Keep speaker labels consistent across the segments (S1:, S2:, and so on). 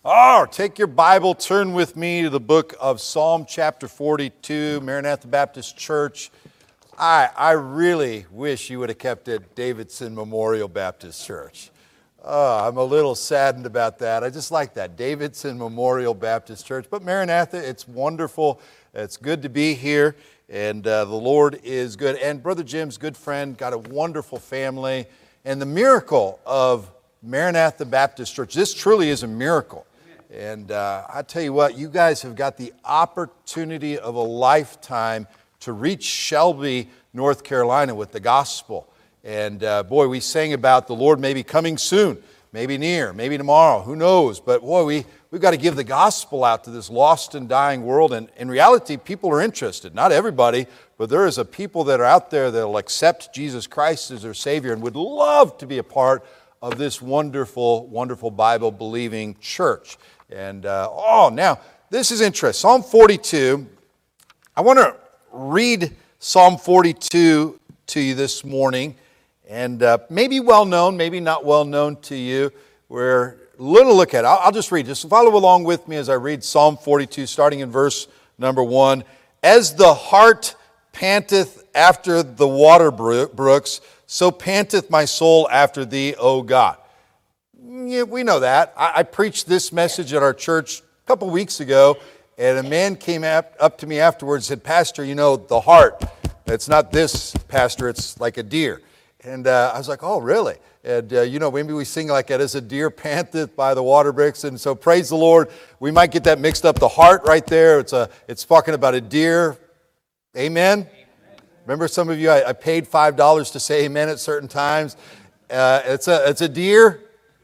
S1: Oh, take your Bible, turn with me to the book of Psalm chapter 42, Maranatha Baptist Church. I really wish you would have kept it Davidson Memorial Baptist Church. I'm a little saddened about that. I just like that, Davidson Memorial Baptist Church. But Maranatha, it's wonderful. It's good to be here, and the Lord is good. And Brother Jim's good friend, got a wonderful family. And the miracle of Maranatha Baptist Church, this truly is a miracle. And I tell you what, you guys have got the opportunity of a lifetime to reach Shelby, North Carolina with the gospel. And boy, we sang about the Lord maybe coming soon, maybe near, maybe tomorrow, who knows. But boy, we've got to give the gospel out to this lost and dying world. And in reality, people are interested. Not everybody, but there is a people that are out there that will accept Jesus Christ as their Savior and would love to be a part of this wonderful, wonderful Bible-believing church. And now, this is interesting. Psalm 42, I want to read Psalm 42 to you this morning. And maybe well-known, maybe not well-known to you. We're a little look at it. I'll just read. Just follow along with me as I read Psalm 42, starting in verse number 1. As the hart panteth after the water brooks, so panteth my soul after thee, O God. Yeah, we know that. I preached this message at our church a couple weeks ago, and a man came up to me afterwards and said, Pastor, you know, the heart, it's not this, Pastor, it's like a deer. And I was like, oh, really? And, maybe we sing like that, as a deer panteth by the water brooks. And so praise the Lord. We might get that mixed up. The heart right there, it's talking about a deer. Amen? Remember some of you, I paid $5 to say amen at certain times. It's a deer.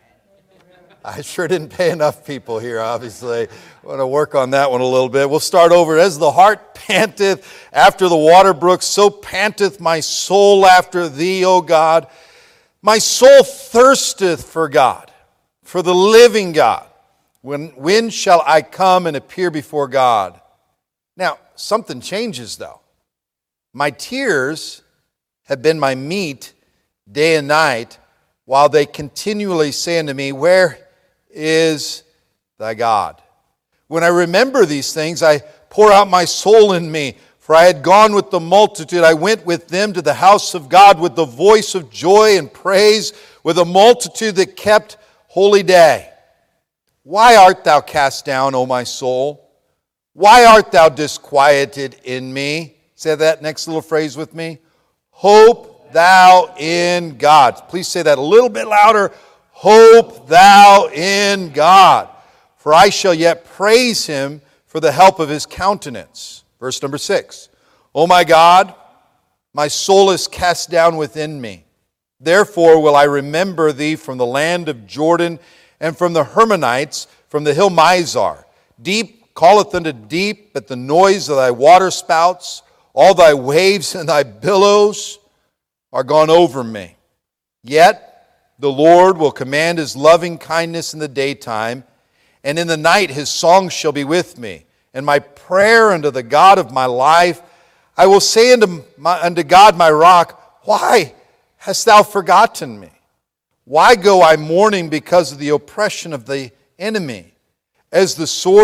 S1: I sure didn't pay enough people here, obviously. I want to work on that one a little bit. We'll start over. As the hart panteth after the water brooks, so panteth my soul after thee, O God. My soul thirsteth for God, for the living God. When shall I come and appear before God? Now, something changes though. My tears have been my meat day and night, while they continually say unto me, Where is thy God? When I remember these things, I pour out my soul in me. For I had gone with the multitude. I went with them to the house of God with the voice of joy and praise, with a multitude that kept holy day. Why art thou cast down, O my soul? Why art thou disquieted in me? Say that next little phrase with me. Hope thou in God. Please say that a little bit louder. Hope thou in God, for I shall yet praise him for the help of his countenance. Verse number 6. O my God, my soul is cast down within me. Therefore will I remember thee from the land of Jordan and from the Hermonites, from the hill Mizar. Deep calleth unto deep at the noise of thy waterspouts. All thy waves and thy billows are gone over me. Yet the Lord will command his loving kindness in the daytime, and in the night his song shall be with me. And my prayer unto the God of my life, I will say unto God my rock, Why hast thou forgotten me? Why go I mourning because of the oppression of the enemy? As with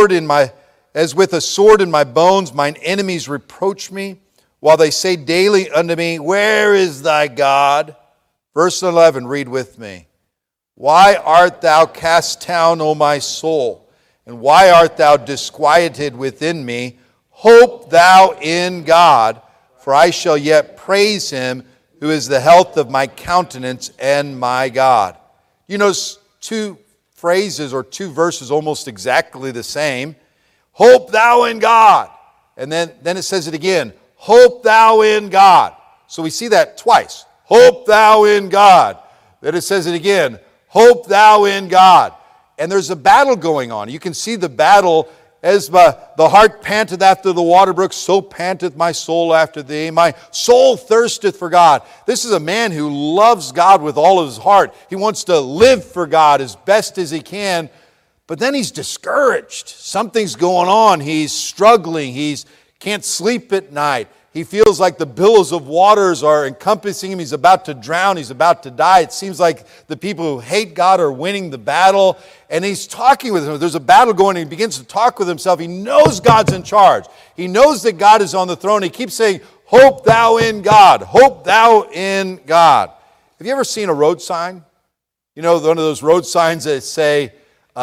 S1: a sword in my bones, mine enemies reproach me, while they say daily unto me, Where is thy God? Verse 11, read with me. Why art thou cast down, O my soul? And why art thou disquieted within me? Hope thou in God, for I shall yet praise him, who is the health of my countenance and my God. You notice two phrases or two verses almost exactly the same. Hope thou in God. And then it says it again. Hope thou in God. So we see that twice. Hope thou in God. Then it says it again. Hope thou in God. And there's a battle going on. You can see the battle as the hart panteth after the water brook, so panteth my soul after thee. My soul thirsteth for God. This is a man who loves God with all of his heart. He wants to live for God as best as he can. But then he's discouraged. Something's going on. He's struggling. He can't sleep at night. He feels like the billows of waters are encompassing him. He's about to drown. He's about to die. It seems like the people who hate God are winning the battle. And he's talking with him. There's a battle going, and he begins to talk with himself. He knows God's in charge. He knows that God is on the throne. He keeps saying, hope thou in God. Hope thou in God. Have you ever seen a road sign? You know, one of those road signs that say,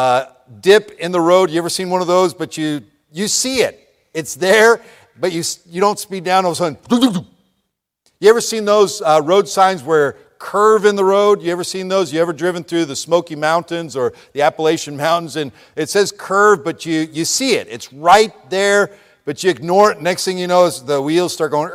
S1: dip in the road. You ever seen one of those? But you see it. It's there. But you don't speed down, all of a sudden. You ever seen those road signs where curve in the road? You ever seen those? You ever driven through the Smoky Mountains or the Appalachian Mountains? And it says curve, but you see it. It's right there, but you ignore it. Next thing you know, the wheels start going,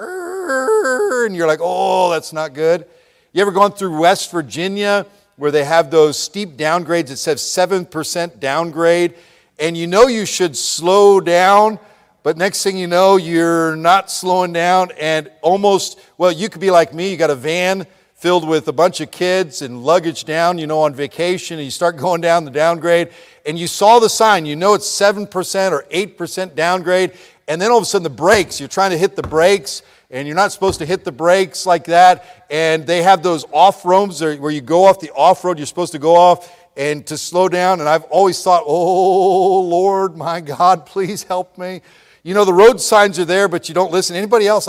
S1: and you're like, oh, that's not good. You ever gone through West Virginia where they have those steep downgrades? It says 7% downgrade, and you know you should slow down. But next thing you know, you're not slowing down, and almost, well, you could be like me. You got a van filled with a bunch of kids and luggage down, on vacation, and you start going down the downgrade, and you saw the sign. You know it's 7% or 8% downgrade, and then all of a sudden the brakes, you're trying to hit the brakes, and you're not supposed to hit the brakes like that, and they have those off-roads where you go off the off-road, you're supposed to go off and to slow down, and I've always thought, oh, Lord, my God, please help me. The road signs are there, but you don't listen. Anybody else?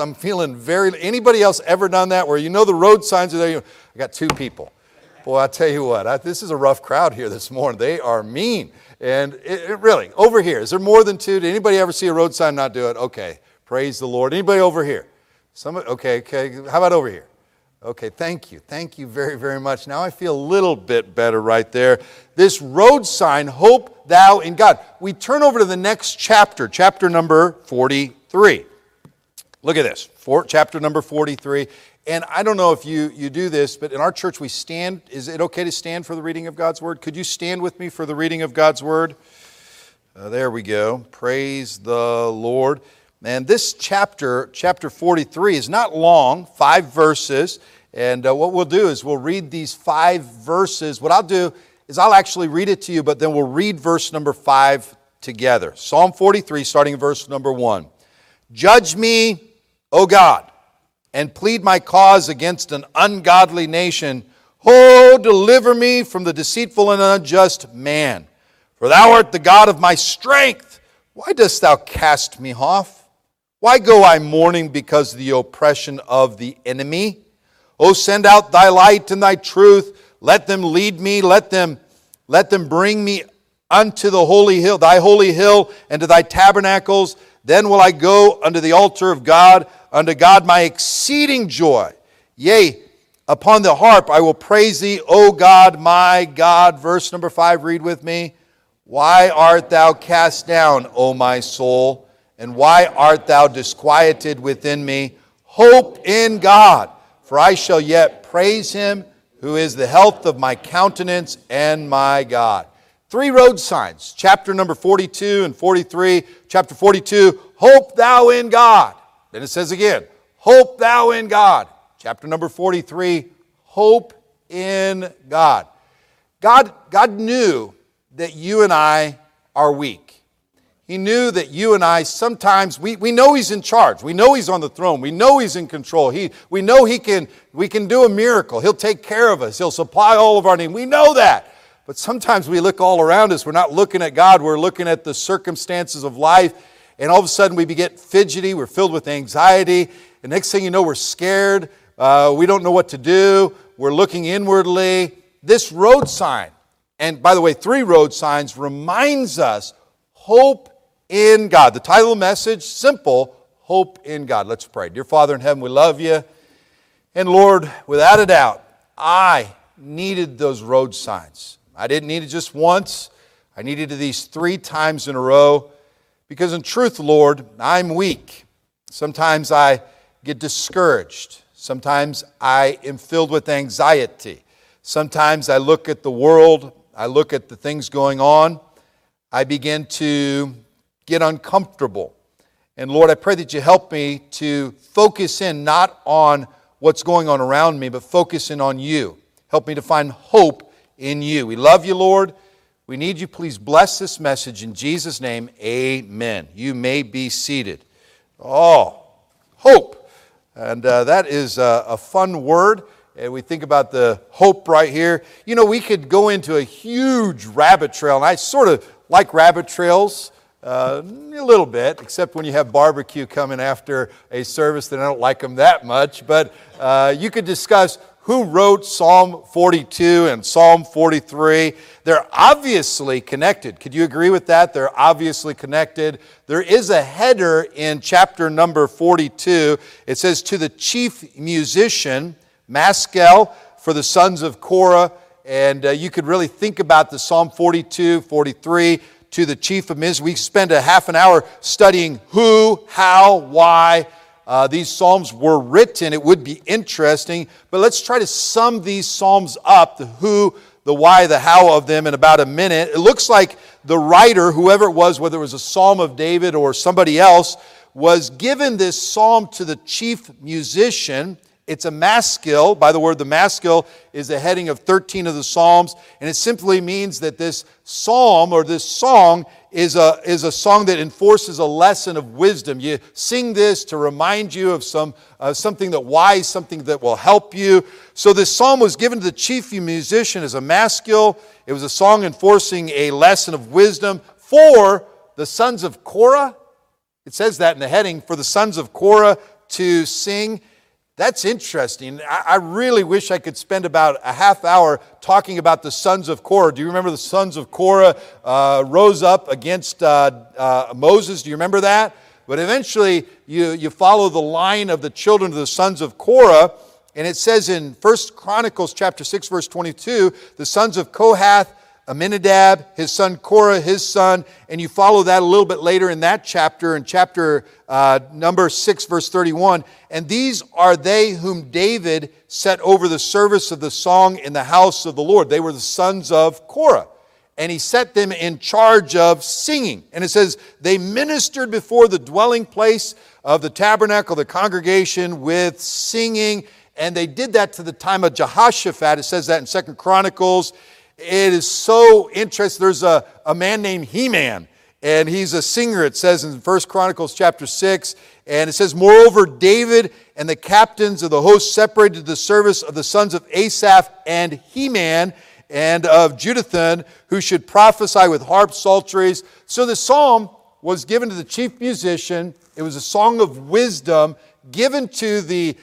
S1: Anybody else ever done that where the road signs are there? I got two people. Boy, I tell you what, this is a rough crowd here this morning. They are mean. And it really, over here, is there more than two? Did anybody ever see a road sign not do it? Okay, praise the Lord. Anybody over here? Okay. How about over here? Okay, thank you. Thank you very, very much. Now I feel a little bit better right there. This road sign, hope thou in God. We turn over to the next chapter, chapter number 43. Look at this, chapter number 43. And I don't know if you do this, but in our church we stand. Is it okay to stand for the reading of God's Word? Could you stand with me for the reading of God's Word? There we go. Praise the Lord. And this chapter 43, is not long, 5 verses. And what we'll do is we'll read these 5 verses. What I'll do is I'll actually read it to you, but then we'll read verse number 5 together. Psalm 43, starting in verse number 1. Judge me, O God, and plead my cause against an ungodly nation. Oh, deliver me from the deceitful and unjust man. For thou art the God of my strength. Why dost thou cast me off? Why go I mourning because of the oppression of the enemy? O send out thy light and thy truth. Let them lead me. Let them bring me unto the holy hill, thy holy hill, and to thy tabernacles. Then will I go unto the altar of God, unto God my exceeding joy. Yea, upon the harp I will praise thee, O God, my God. Verse number 5, read with me. Why art thou cast down, O my soul? And why art thou disquieted within me? Hope in God, for I shall yet praise him, who is the health of my countenance and my God. 3 road signs, chapter number 42 and 43. Chapter 42, hope thou in God. Then it says again, hope thou in God. Chapter number 43, hope in God. God knew that you and I are weak. He knew that you and I sometimes, we know He's in charge. We know He's on the throne. We know He's in control. We know we can do a miracle. He'll take care of us. He'll supply all of our needs. We know that. But sometimes we look all around us. We're not looking at God. We're looking at the circumstances of life. And all of a sudden we get fidgety. We're filled with anxiety. And next thing you know, we're scared. We don't know what to do. We're looking inwardly. This road sign, and by the way, 3 road signs, reminds us hope in God. The title of the message, simple, hope in God. Let's pray. Dear Father in heaven, we love you. And Lord, without a doubt, I needed those road signs. I didn't need it just once. I needed it these 3 times in a row. Because in truth, Lord, I'm weak. Sometimes I get discouraged. Sometimes I am filled with anxiety. Sometimes I look at the world. I look at the things going on. I begin to get uncomfortable. And Lord, I pray that you help me to focus in not on what's going on around me, but focus in on you. Help me to find hope in you. We love you, Lord. We need you. Please bless this message in Jesus' name. Amen. You may be seated. Oh, hope. And that is a fun word. And we think about the hope right here. You know, we could go into a huge rabbit trail, and I sort of like rabbit trails a little bit, except when you have barbecue coming after a service, then I don't like them that much. But you could discuss who wrote Psalm 42 and Psalm 43. They're obviously connected. Could you agree with that? They're obviously connected. There is a header in chapter number 42. It says, to the chief musician, Maskell, for the sons of Korah. And you could really think about the Psalm 42, 43, to the chief of musicians. We spent a half an hour studying who, how, why these psalms were written. It would be interesting, but let's try to sum these psalms up, the who, the why, the how of them in about a minute. It looks like the writer, whoever it was, whether it was a psalm of David or somebody else, was given this psalm to the chief musician. It's a maskil. By the word, the maskil is the heading of 13 of the Psalms, and it simply means that this psalm or this song is a song that enforces a lesson of wisdom. You sing this to remind you of something that wise, something that will help you. So this psalm was given to the chief musician as a maskil. It was a song enforcing a lesson of wisdom for the sons of Korah. It says that in the heading, for the sons of Korah to sing. That's interesting. I really wish I could spend about a half hour talking about the sons of Korah. Do you remember the sons of Korah rose up against Moses? Do you remember that? But eventually you follow the line of the children of the sons of Korah, and it says in 1 Chronicles chapter 6, verse 22, the sons of Kohath, Aminadab, his son Korah, his son, and you follow that a little bit later in that chapter, in chapter number 6, verse 31. And these are they whom David set over the service of the song in the house of the Lord. They were the sons of Korah. And he set them in charge of singing. And it says, they ministered before the dwelling place of the tabernacle, the congregation, with singing. And they did that to the time of Jehoshaphat. It says that in 2 Chronicles. It is so interesting. There's a man named Heman, and he's a singer, it says in 1 Chronicles chapter 6. And it says, moreover, David and the captains of the host separated the service of the sons of Asaph and Heman and of Jeduthun, who should prophesy with harps, psalteries. So the psalm was given to the chief musician. It was a song of wisdom given to the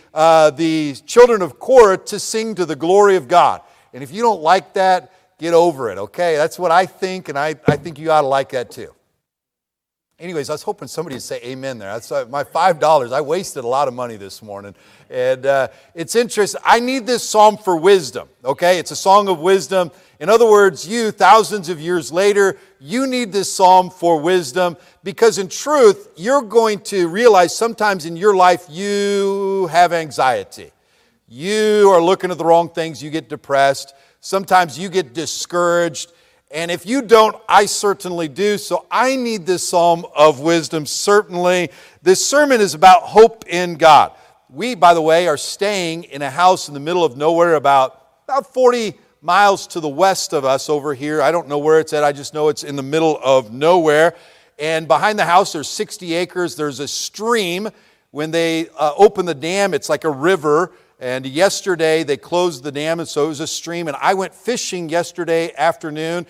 S1: children of Korah to sing to the glory of God. And if you don't like that, get over it, okay? That's what I think, and I think you ought to like that too. Anyways, I was hoping somebody would say amen there. That's my $5. I wasted a lot of money this morning. And it's interesting. I need this psalm for wisdom, okay? It's a song of wisdom. In other words, you, thousands of years later, you need this psalm for wisdom because in truth, you're going to realize sometimes in your life you have anxiety. You are looking at the wrong things, you get depressed. Sometimes you get discouraged. And if you don't, I certainly do. So I need this psalm of wisdom, certainly. This sermon is about hope in God. We, by the way, are staying in a house in the middle of nowhere about 40 miles to the west of us over here. I don't know where it's at. I just know it's in the middle of nowhere. And behind the house, there's 60 acres. There's a stream. When they open the dam, it's like a river. And yesterday they closed the dam, and so it was a stream. And I went fishing yesterday afternoon,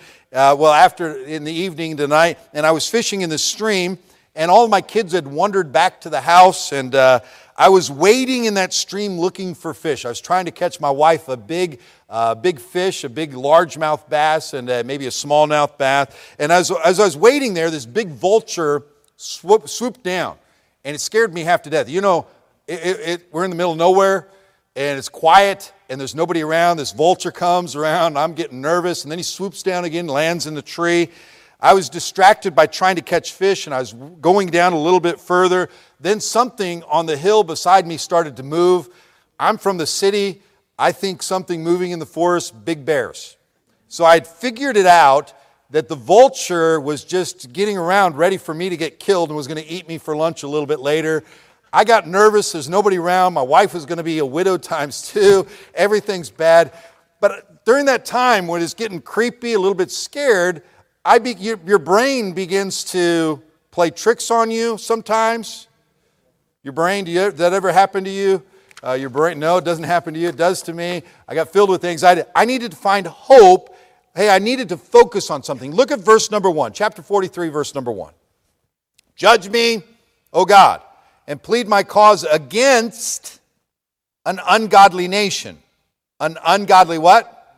S1: in the evening tonight, and I was fishing in the stream. And all of my kids had wandered back to the house, and I was wading in that stream looking for fish. I was trying to catch my wife a big fish, a big largemouth bass, and maybe a smallmouth bass. And as I was wading there, this big vulture swooped down, and it scared me half to death. You know, we're in the middle of nowhere, and it's quiet, and there's nobody around. This vulture comes around, and I'm getting nervous, and then he swoops down again, lands in the tree. I was distracted by trying to catch fish, and I was going down a little bit further. Then something on the hill beside me started to move. I'm from the city. I think something moving in the forest, big bears. So I'd figured it out that the vulture was just getting around ready for me to get killed and was going to eat me for lunch a little bit later. I got nervous. There's nobody around. My wife was going to be a widow times two. Everything's bad. But during that time when it's getting creepy, a little bit scared, your brain begins to play tricks on you sometimes. Your brain, does that ever happen to you? Your brain, no, it doesn't happen to you. It does to me. I got filled with anxiety. I needed to find hope. Hey, I needed to focus on something. Look at verse number 1, chapter 43, verse number 1. Judge me, O God, and plead my cause against an ungodly nation. An ungodly what?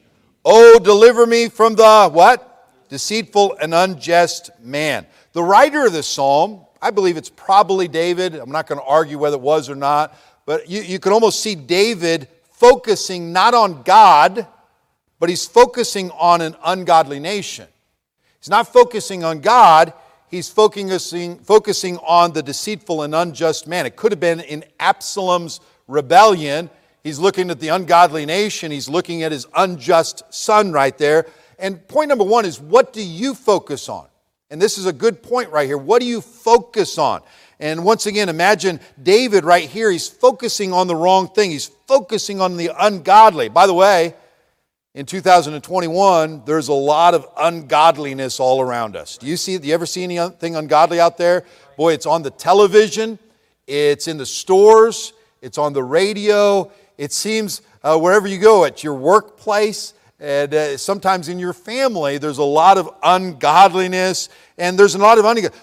S1: Oh, deliver me from the what? Deceitful and unjust man. The writer of this psalm, I believe it's probably David. I'm not going to argue whether it was or not. But you can almost see David focusing not on God, but he's focusing on an ungodly nation. He's not focusing on God. He's focusing on the deceitful and unjust man. It could have been in Absalom's rebellion. He's looking at the ungodly nation. He's looking at his unjust son right there. And point number 1 is, what do you focus on? And this is a good point right here. What do you focus on? And once again, imagine David right here. He's focusing on the wrong thing. He's focusing on the ungodly. By the way, in 2021, there's a lot of ungodliness all around us. Do you ever see anything ungodly out there? Boy, it's on the television. It's in the stores. It's on the radio. It seems wherever you go, at your workplace, and sometimes in your family, there's a lot of ungodliness, and there's a lot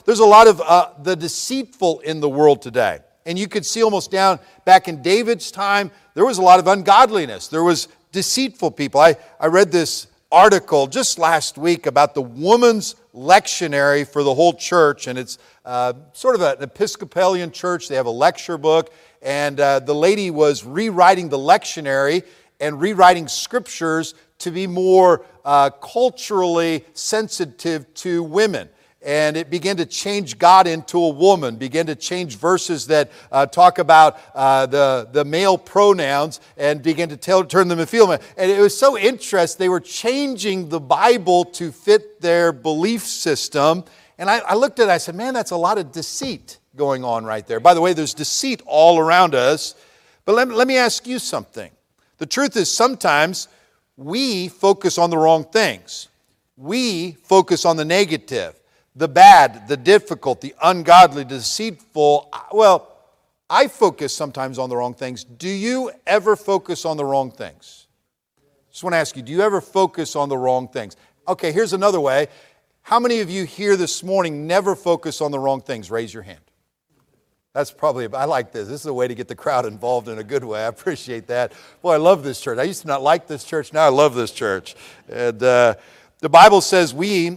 S1: of the deceitful in the world today. And you could see almost down back in David's time, there was a lot of ungodliness. There was deceitful people. I read this article just last week about the woman's lectionary for the whole church, and it's sort of an Episcopalian church. They have a lecture book, and the lady was rewriting the lectionary and rewriting scriptures to be more culturally sensitive to women. And it began to change God into a woman, began to change verses that talk about the male pronouns, and began to turn them to female. And it was so interesting. They were changing the Bible to fit their belief system. And I looked at it, I said, man, that's a lot of deceit going on right there. By the way, there's deceit all around us. But let me ask you something. The truth is, sometimes we focus on the wrong things. We focus on the negative, the bad, the difficult, the ungodly, deceitful. Well, I focus sometimes on the wrong things. Do you ever focus on the wrong things? Just want to ask you, do you ever focus on the wrong things? Okay, here's another way. How many of you here this morning never focus on the wrong things? Raise your hand. That's probably, I like this. This is a way to get the crowd involved in a good way. I appreciate that. Boy, I love this church. I used to not like this church. Now I love this church. And the Bible says in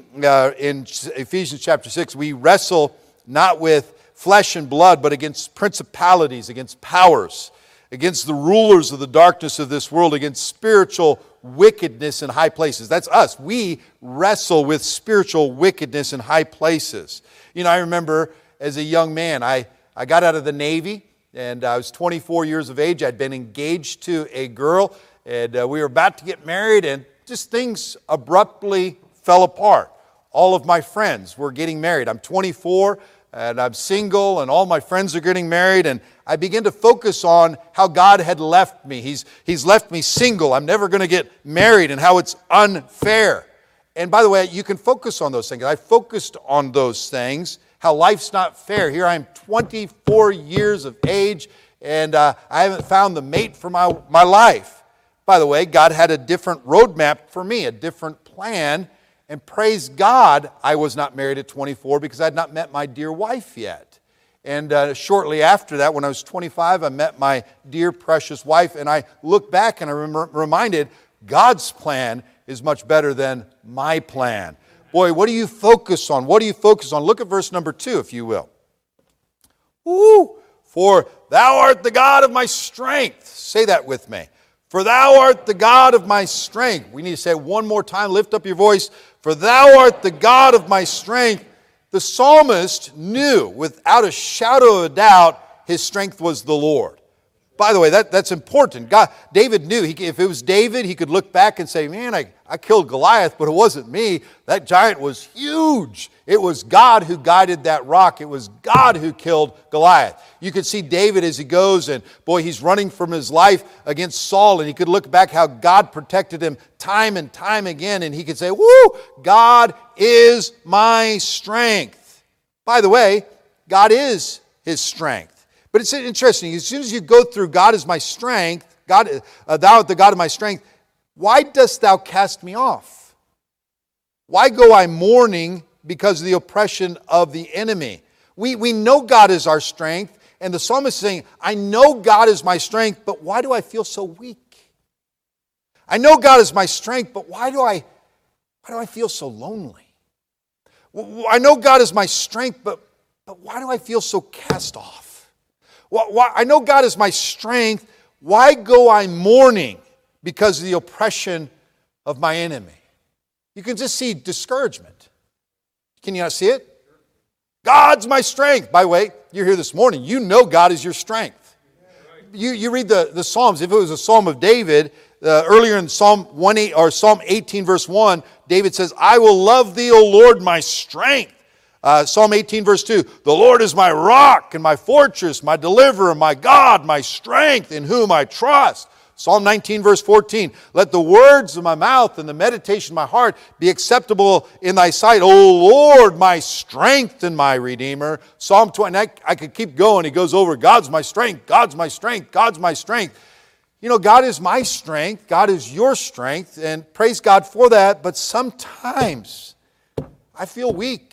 S1: Ephesians chapter 6, we wrestle not with flesh and blood, but against principalities, against powers, against the rulers of the darkness of this world, against spiritual wickedness in high places. That's us. We wrestle with spiritual wickedness in high places. You know, I remember as a young man, I got out of the Navy, and I was 24 years of age. I'd been engaged to a girl, and we were about to get married, and just things abruptly fell apart. All of my friends were getting married. I'm 24, and I'm single, and all my friends are getting married, and I began to focus on how God had left me. He's left me single. I'm never going to get married, and how it's unfair. And by the way, you can focus on those things. I focused on those things, how life's not fair. Here I am, 24 years of age, and I haven't found the mate for my life. By the way, God had a different roadmap for me, a different plan. And praise God, I was not married at 24 because I had not met my dear wife yet. And shortly after that, when I was 25, I met my dear, precious wife. And I look back and I'm reminded God's plan is much better than my plan. Boy, what do you focus on? What do you focus on? Look at verse number 2, if you will. Woo! For thou art the God of my strength. Say that with me. For thou art the God of my strength. We need to say it one more time. Lift up your voice. For thou art the God of my strength. The psalmist knew without a shadow of a doubt his strength was the Lord. By the way, that's important. David knew. If it was David, he could look back and say, man, I killed Goliath, but it wasn't me. That giant was huge. It was God who guided that rock. It was God who killed Goliath. You could see David as he goes, and boy, he's running from his life against Saul, and he could look back how God protected him time and time again, and he could say, woo, God is my strength. By the way, God is his strength. But it's interesting. As soon as you go through, God is my strength, God, thou art the God of my strength, why dost thou cast me off? Why go I mourning because of the oppression of the enemy? We know God is our strength, and the psalmist is saying, I know God is my strength, but why do I feel so weak? I know God is my strength, but why do I feel so lonely? I know God is my strength, but why do I feel so cast off? I know God is my strength, why go I mourning because of the oppression of my enemy? You can just see discouragement. Can you not see it? God's my strength. By the way, you're here this morning. You know God is your strength. You read the Psalms. If it was a Psalm of David, earlier in Psalm 18 verse 1, David says, I will love thee, O Lord, my strength. Psalm 18 verse 2, the Lord is my rock and my fortress, my deliverer, my God, my strength, in whom I trust. Psalm 19 verse 14, let the words of my mouth and the meditation of my heart be acceptable in thy sight, O Lord, my strength and my redeemer. Psalm 20, I could keep going. He goes over, God's my strength, God's my strength, God's my strength. You know, God is my strength, God is your strength, and praise God for that, but sometimes I feel weak.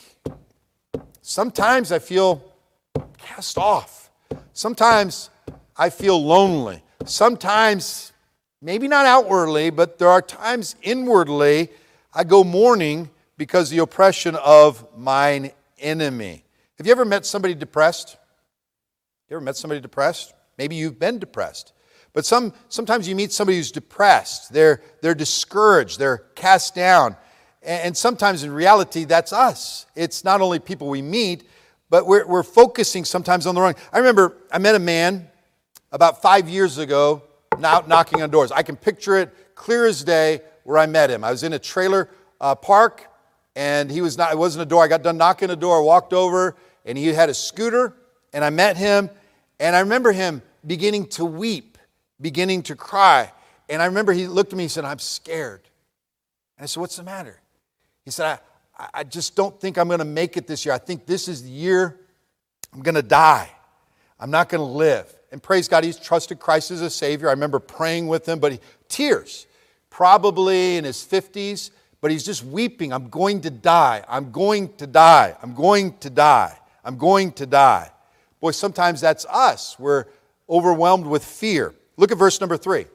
S1: Sometimes I feel cast off. Sometimes I feel lonely. Sometimes, maybe not outwardly, but there are times inwardly I go mourning because of the oppression of mine enemy. Have you ever met somebody depressed? You ever met somebody depressed? Maybe you've been depressed. But sometimes you meet somebody who's depressed. They're discouraged. They're cast down. And sometimes in reality, that's us. It's not only people we meet, but we're focusing sometimes on the wrong. I remember I met a man about 5 years ago, out knocking on doors. I can picture it clear as day where I met him. I was in a trailer park, and it wasn't a door. I got done knocking the door, walked over, and he had a scooter, and I met him, and I remember him beginning to weep, beginning to cry. And I remember he looked at me and said, I'm scared. And I said, what's the matter? He said, I just don't think I'm going to make it this year. I think this is the year I'm going to die. I'm not going to live. And praise God, he's trusted Christ as a Savior. I remember praying with him, but tears, probably in his 50s, but he's just weeping. I'm going to die. I'm going to die. I'm going to die. I'm going to die. Boy, sometimes that's us. We're overwhelmed with fear. Look at verse number 3.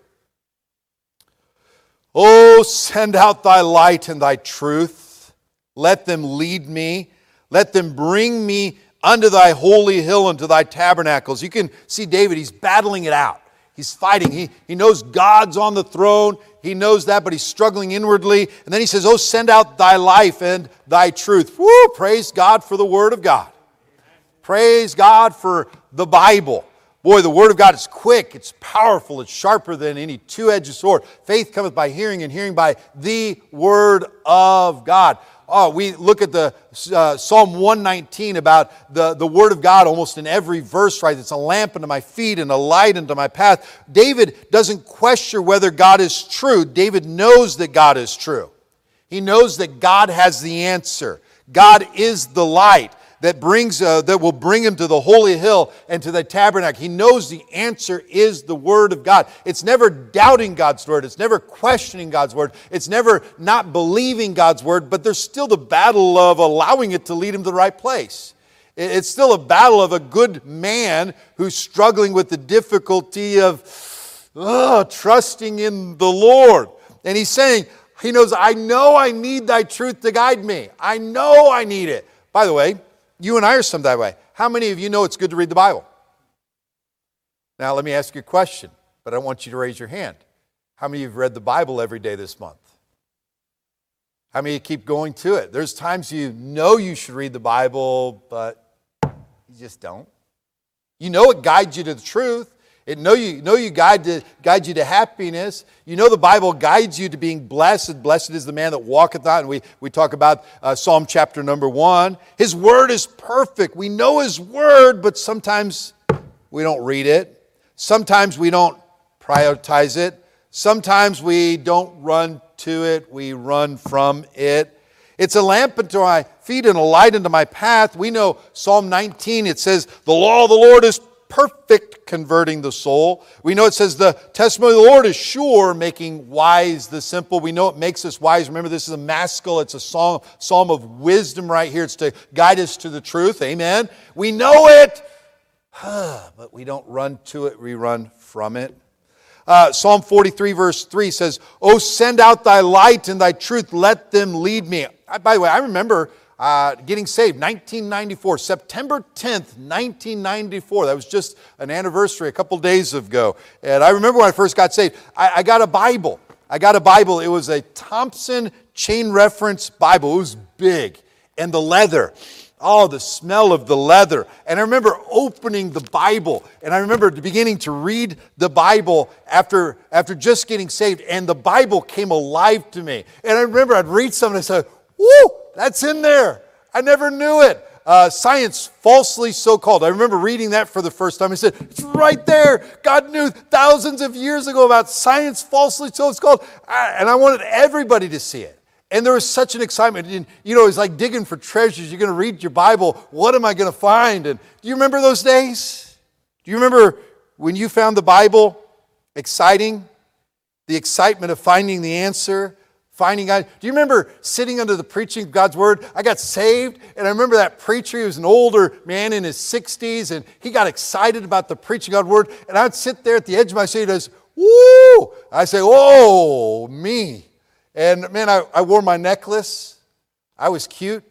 S1: Oh, send out thy light and thy truth. Let them lead me. Let them bring me unto thy holy hill and to thy tabernacles. You can see David, he's battling it out. He's fighting. He knows God's on the throne. He knows that, but he's struggling inwardly. And then he says, oh, send out thy life and thy truth. Woo! Praise God for the Word of God. Praise God for the Bible. Boy, the Word of God is quick, it's powerful, it's sharper than any two-edged sword. Faith cometh by hearing, and hearing by the Word of God. Oh, we look at the Psalm 119 about the Word of God almost in every verse, right? It's a lamp unto my feet and a light unto my path. David doesn't question whether God is true. David knows that God is true. He knows that God has the answer. God is the light that will bring him to the holy hill and to the tabernacle. He knows the answer is the Word of God. It's never doubting God's Word. It's never questioning God's Word. It's never not believing God's Word, but there's still the battle of allowing it to lead him to the right place. It's still a battle of a good man who's struggling with the difficulty of trusting in the Lord. And he's saying, he knows, I know I need thy truth to guide me. I know I need it. By the way, you and I are some that way. How many of you know it's good to read the Bible? Now, let me ask you a question, but I want you to raise your hand. How many of you have read the Bible every day this month? How many of you keep going to it? There's times you know you should read the Bible, but you just don't. You know it guides you to the truth. You know you guide you to happiness. You know the Bible guides you to being blessed. Blessed is the man that walketh not. And we talk about Psalm chapter number 1. His word is perfect. We know his word, but sometimes we don't read it. Sometimes we don't prioritize it. Sometimes we don't run to it. We run from it. It's a lamp unto my feet and a light unto my path. We know Psalm 19, it says, the law of the Lord is perfect, converting the soul. We know it says the testimony of the Lord is sure, making wise the simple. We know it makes us wise. Remember, this is a maskil. It's a psalm of wisdom right here. It's to guide us to the truth. Amen. We know it, but we don't run to it. We run from it. Psalm 43 verse 3 says, "Oh, send out thy light and thy truth. Let them lead me." By the way, I remember getting saved, 1994, September 10th, 1994. That was just an anniversary a couple days ago. And I remember when I first got saved, I got a Bible. It was a Thompson Chain Reference Bible. It was big. And the leather. Oh, the smell of the leather. And I remember opening the Bible. And I remember beginning to read the Bible after just getting saved. And the Bible came alive to me. And I remember I'd read something and I said, whoo, that's in there. I never knew it. Science falsely so called. I remember reading that for the first time. I said, it's right there. God knew thousands of years ago about science falsely so it's called. And I wanted everybody to see it. And there was such an excitement. And, it's like digging for treasures. You're going to read your Bible. What am I going to find? And do you remember those days? Do you remember when you found the Bible exciting? The excitement of finding the answer, finding God. Do you remember sitting under the preaching of God's Word? I got saved, and I remember that preacher. He was an older man in his 60s, and he got excited about the preaching of God's Word. And I'd sit there at the edge of my seat and I'd say, woo! I say, oh, me. And man, I wore my necklace. I was cute.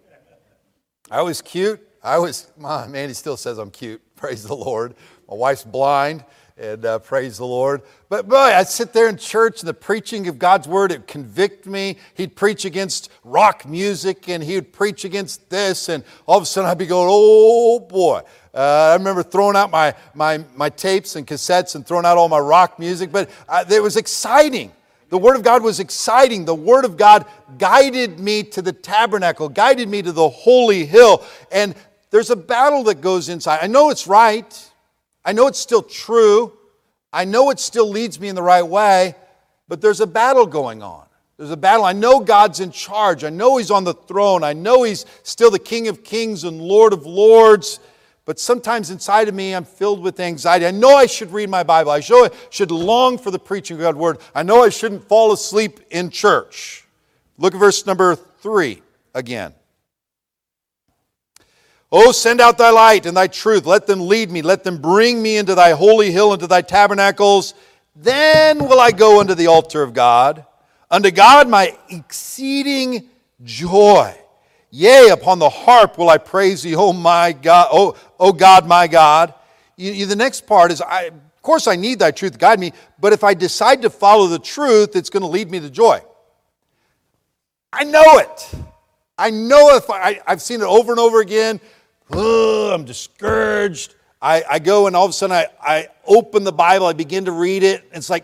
S1: Man, he still says I'm cute. Praise the Lord. My wife's blind, and praise the Lord. But boy, I'd sit there in church, and the preaching of God's Word, it would convict me. He'd preach against rock music, and he would preach against this, and all of a sudden I'd be going, oh boy. I remember throwing out my tapes and cassettes and throwing out all my rock music, but it was exciting. The Word of God was exciting. The Word of God guided me to the tabernacle, guided me to the holy hill. And there's a battle that goes inside. I know it's right. I know it's still true. I know it still leads me in the right way. But there's a battle going on. There's a battle. I know God's in charge. I know He's on the throne. I know He's still the King of Kings and Lord of Lords. But sometimes inside of me, I'm filled with anxiety. I know I should read my Bible. I should long for the preaching of God's Word. I know I shouldn't fall asleep in church. Look at verse number 3 again. Oh, send out thy light and thy truth. Let them lead me. Let them bring me into thy holy hill, into thy tabernacles. Then will I go unto the altar of God, unto God my exceeding joy. Yea, upon the harp will I praise thee, O my God, O God, my God. The next part is, of course I need thy truth to guide me, but if I decide to follow the truth, it's going to lead me to joy. I know it. I know I've seen it over and over again. I'm discouraged. I go and all of a sudden I open the Bible, I begin to read it, and it's like,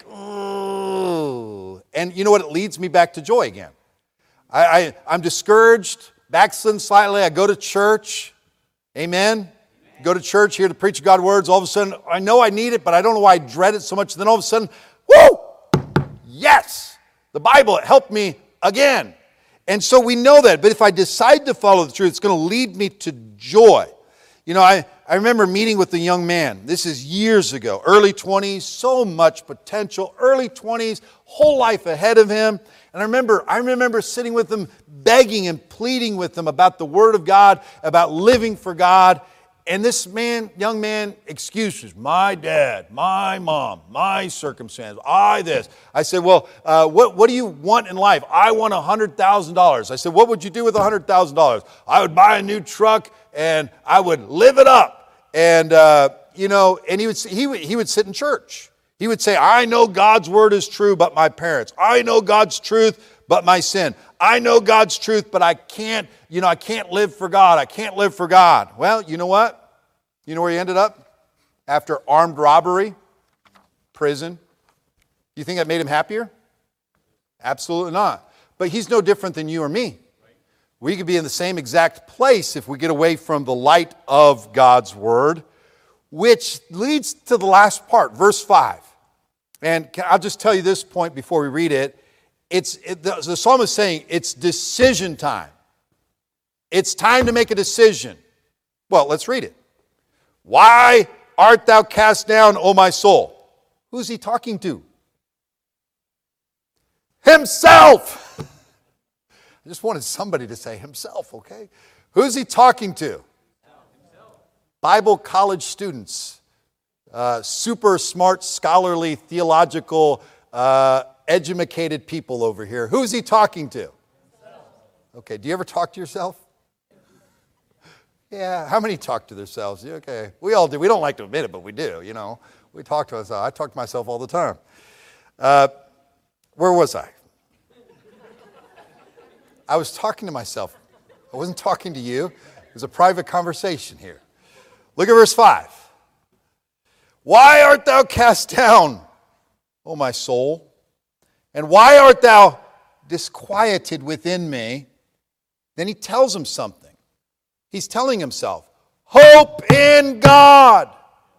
S1: and you know what? It leads me back to joy again. I'm discouraged. Backslidden slightly, I go to church. Amen. Go to church, hear the preach of God's words. All of a sudden, I know I need it, but I don't know why I dread it so much. Then all of a sudden, whoo! Yes! The Bible helped me again. And so we know that. But if I decide to follow the truth, it's going to lead me to joy. I remember meeting with a young man. This is years ago. Early 20s, so much potential. Early 20s, whole life ahead of him. And I remember sitting with him, begging and pleading with him about the Word of God, about living for God. And this young man, excuses, my dad, my mom, my circumstance, this. I said, well, what do you want in life? I want $100,000. I said, what would you do with $100,000? I would buy a new truck and I would live it up. And, and he would sit in church. He would say, I know God's Word is true, but my parents. I know God's truth, but my sin. I know God's truth, but I can't live for God. I can't live for God. Well, you know what? You know where he ended up? After armed robbery, prison. You think that made him happier? Absolutely not. But he's no different than you or me. We could be in the same exact place if we get away from the light of God's Word, which leads to the last part, verse 5. And I'll just tell you this point before we read it. The psalmist is saying it's decision time. It's time to make a decision. Well, let's read it. Why art thou cast down, O my soul? Who's he talking to? Himself. I just wanted somebody to say himself, okay? Who's he talking to? Bible college students. Super smart, scholarly, theological, educated people over here. Who's he talking to? Okay, do you ever talk to yourself? Yeah, how many talk to themselves? Yeah, okay, we all do. We don't like to admit it, but we do, you know. We talk to ourselves. I talk to myself all the time. Where was I? I was talking to myself. I wasn't talking to you. It was a private conversation here. Look at verse 5. Why art thou cast down, O my soul? And why art thou disquieted within me? Then he tells him something. He's telling himself, hope in God.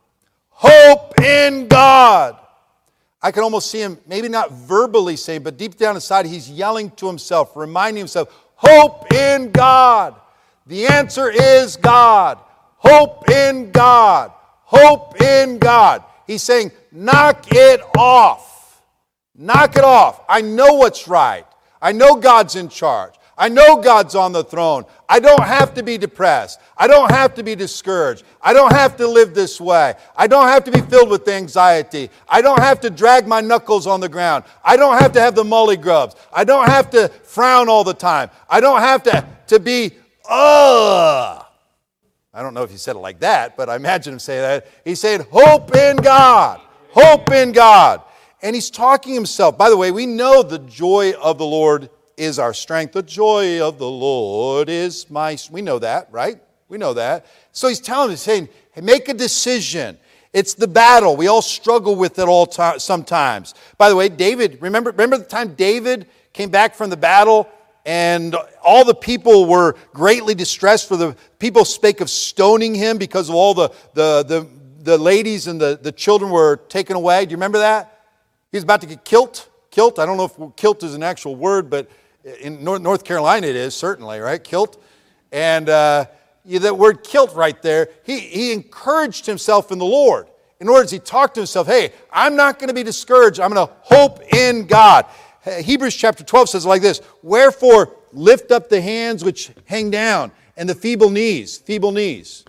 S1: Hope in God. I can almost see him, maybe not verbally saying, but deep down inside, he's yelling to himself, reminding himself, hope in God. The answer is God. Hope in God. Hope in God. He's saying, knock it off. Knock it off. I know what's right. I know God's in charge. I know God's on the throne. I don't have to be depressed. I don't have to be discouraged. I don't have to live this way. I don't have to be filled with anxiety. I don't have to drag my knuckles on the ground. I don't have to have the mully grubs. I don't have to frown all the time. I don't have to be, I don't know if he said it like that, but I imagine him saying that. He said, hope in God. Hope in God. And he's talking himself. By the way, we know the joy of the Lord is our strength. The joy of the Lord is my... We know that, right? We know that. So he's telling him, he's saying, hey, make a decision. It's the battle. We all struggle with it sometimes. By the way, David, remember the time David came back from the battle and all the people were greatly distressed, for the people spake of stoning him because of all the ladies and the children were taken away. Do you remember that? He was about to get killed. Kilt. I don't know if kilt is an actual word, but in North Carolina it is, certainly, right? Kilt. And that word kilt right there, he encouraged himself in the Lord. In other words, he talked to himself, hey, I'm not going to be discouraged. I'm going to hope in God. Hebrews chapter 12 says like this, wherefore lift up the hands which hang down and the feeble knees. Feeble knees.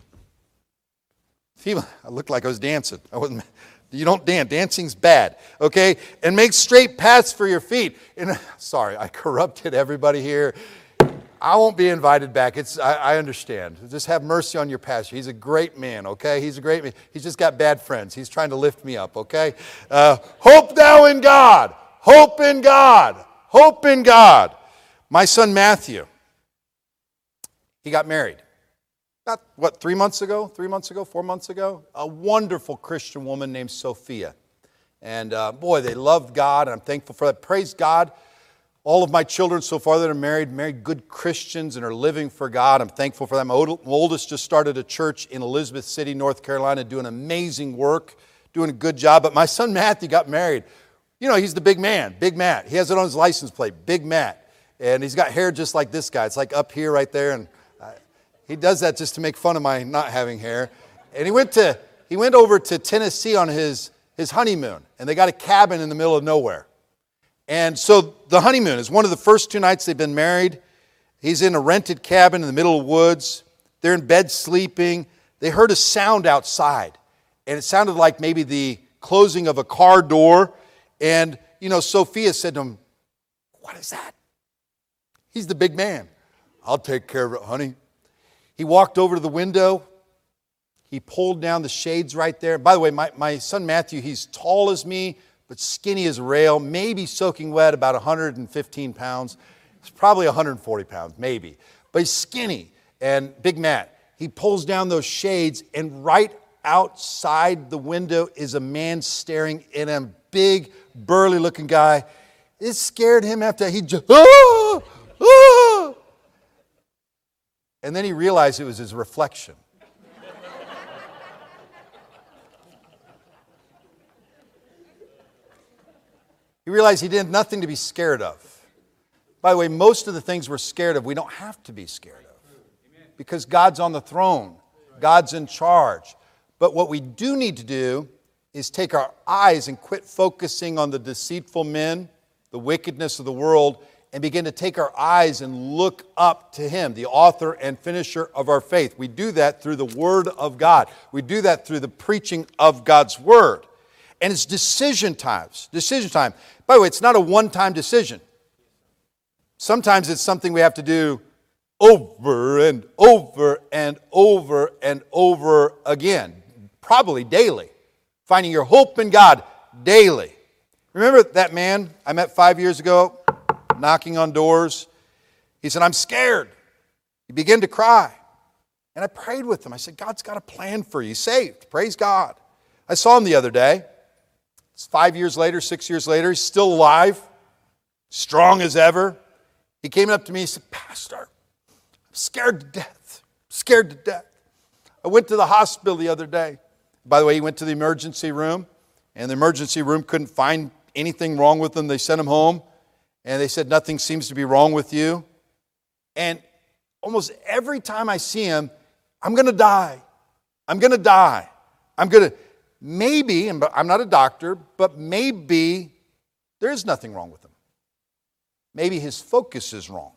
S1: I looked like I was dancing. I wasn't. You don't dance. Dancing's bad. Okay? And make straight paths for your feet. And sorry, I corrupted everybody here. I won't be invited back. I understand. Just have mercy on your pastor. He's a great man, okay? He's a great man. He's just got bad friends. He's trying to lift me up, okay? Hope thou in God. Hope in God. Hope in God. My son Matthew, he got married. About, 4 months ago? A wonderful Christian woman named Sophia. And boy, they loved God, and I'm thankful for that. Praise God. All of my children so far that are married good Christians and are living for God. I'm thankful for that. My oldest just started a church in Elizabeth City, North Carolina, doing amazing work, doing a good job. But my son Matthew got married. You know, he's the big man, Big Matt. He has it on his license plate, Big Matt. And he's got hair just like this guy. It's like up here right there, and he does that just to make fun of my not having hair. And he went over to Tennessee on his honeymoon, and they got a cabin in the middle of nowhere. And so the honeymoon is one of the first 2 nights they've been married. He's in a rented cabin in the middle of the woods. They're in bed sleeping. They heard a sound outside, and it sounded like maybe the closing of a car door. And, you know, Sophia said to him, what is that? He's the big man. I'll take care of it, honey. He walked over to the window. He pulled down the shades right there. By the way, my son Matthew, he's tall as me, but skinny as a rail, maybe soaking wet, about 115 pounds. It's probably 140 pounds, maybe. But he's skinny. And Big Matt, he pulls down those shades, and right outside the window is a man staring at him, big, burly-looking guy. It scared him after he just, And then he realized it was his reflection. He realized he did nothing to be scared of. By the way, most of the things we're scared of, we don't have to be scared of. Because God's on the throne. God's in charge. But what we do need to do is take our eyes and quit focusing on the deceitful men, the wickedness of the world, and begin to take our eyes and look up to Him, the author and finisher of our faith. We do that through the Word of God. We do that through the preaching of God's Word. And it's decision times. Decision time. By the way, it's not a one-time decision. Sometimes it's something we have to do over and over and over and over again. Probably daily. Finding your hope in God daily. Remember that man I met 5 years ago, knocking on doors? He said, I'm scared. He began to cry. And I prayed with him. I said, God's got a plan for you. He's saved. Praise God. I saw him the other day. It's 5 years later, 6 years later. He's still alive, strong as ever. He came up to me and said, Pastor, I'm scared to death. Scared to death. I went to the hospital the other day. By the way, he went to the emergency room, and the emergency room couldn't find anything wrong with him. They sent him home, and they said, nothing seems to be wrong with you. And almost every time I see him, I'm going to die. I'm going to die. Maybe, and I'm not a doctor, but maybe there is nothing wrong with him. Maybe his focus is wrong.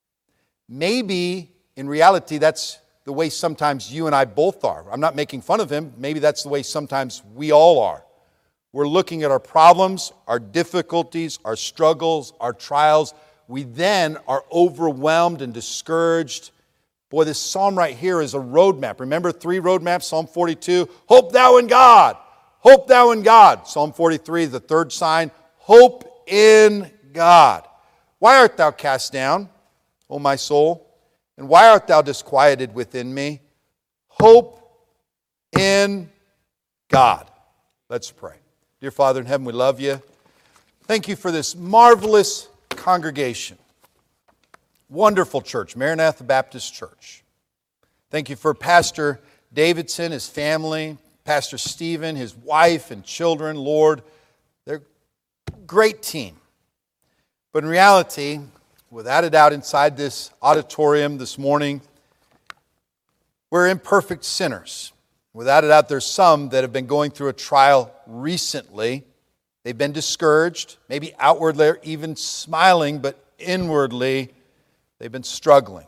S1: Maybe, in reality, that's the way sometimes you and I both are. I'm not making fun of him. Maybe that's the way sometimes we all are. We're looking at our problems, our difficulties, our struggles, our trials. We then are overwhelmed and discouraged. Boy, this psalm right here is a roadmap. Remember 3 roadmaps? Psalm 42, hope thou in God. Hope thou in God. Psalm 43, the third sign, hope in God. Why art thou cast down, O my soul? And why art thou disquieted within me? Hope in God. Let's pray. Dear Father in heaven, we love you. Thank you for this marvelous congregation. Wonderful church, Maranatha Baptist Church. Thank you for Pastor Davidson, his family, Pastor Stephen, his wife and children. Lord, they're a great team. But in reality, without a doubt, inside this auditorium this morning, we're imperfect sinners. Without a doubt, there's some that have been going through a trial recently. They've been discouraged, maybe outwardly or even smiling, but inwardly they've been struggling.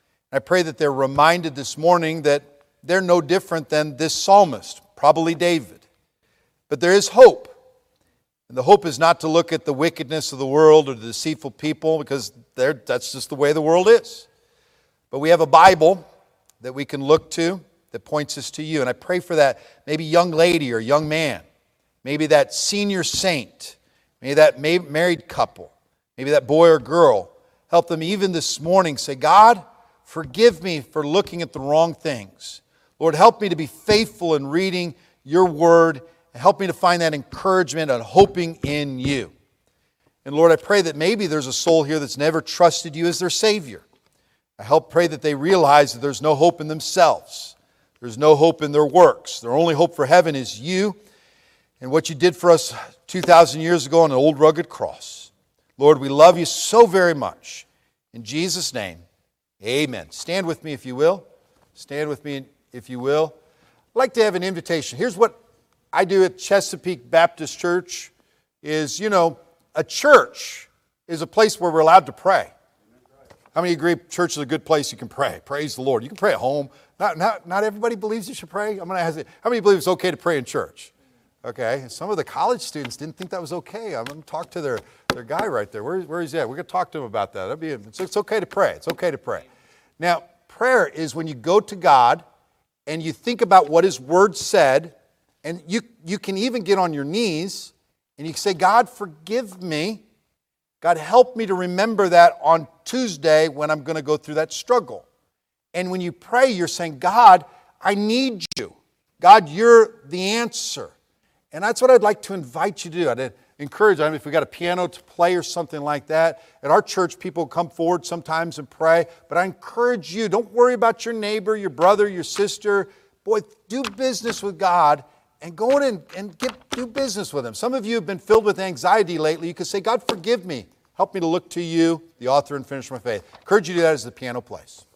S1: I pray that they're reminded this morning that they're no different than this psalmist, probably David. But there is hope. And the hope is not to look at the wickedness of the world or the deceitful people, because that's just the way the world is. But we have a Bible that we can look to that points us to you. And I pray for that maybe young lady or young man, maybe that senior saint, maybe that married couple, maybe that boy or girl. Help them even this morning say, God, forgive me for looking at the wrong things. Lord, help me to be faithful in reading your word. Help me to find that encouragement and hoping in you. And Lord, I pray that maybe there's a soul here that's never trusted you as their Savior. I pray that they realize that there's no hope in themselves. There's no hope in their works. Their only hope for heaven is you and what you did for us 2,000 years ago on an old rugged cross. Lord, we love you so very much. In Jesus' name, amen. Stand with me if you will. Stand with me if you will. I'd like to have an invitation. Here's what I do at Chesapeake Baptist Church is, a church is a place where we're allowed to pray. How many agree church is a good place you can pray? Praise the Lord. You can pray at home. Not everybody believes you should pray. I'm going to ask you, how many believe it's okay to pray in church? Okay. Some of the college students didn't think that was okay. I'm going to talk to their guy right there. Where is he at? We're going to talk to him about that. It's okay to pray. It's okay to pray. Now, prayer is when you go to God and you think about what His Word said, and you can even get on your knees and you can say, God, forgive me. God, help me to remember that on Tuesday when I'm going to go through that struggle. And when you pray, you're saying, God, I need you. God, you're the answer. And that's what I'd like to invite you to do. I'd encourage, if we've got a piano to play or something like that. At our church, people come forward sometimes and pray. But I encourage you, don't worry about your neighbor, your brother, your sister. Boy, do business with God and go in and do business with Him. Some of you have been filled with anxiety lately. You could say, God, forgive me. Help me to look to you, the author and finisher of my faith. I encourage you to do that as the piano plays.